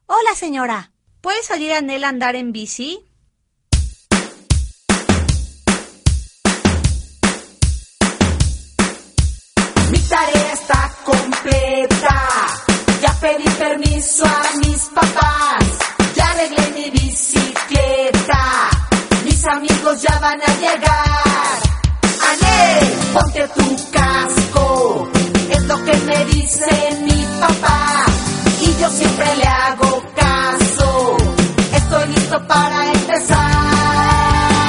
Hola, señora. ¿Puede salir Anel a andar en bici? Mi tarea está completa. Ya pedí permiso a mis papás. Ya arreglé mi bicicleta. Mis amigos ya van a llegar. Anel, ponte tu casco. Es lo que me dice mi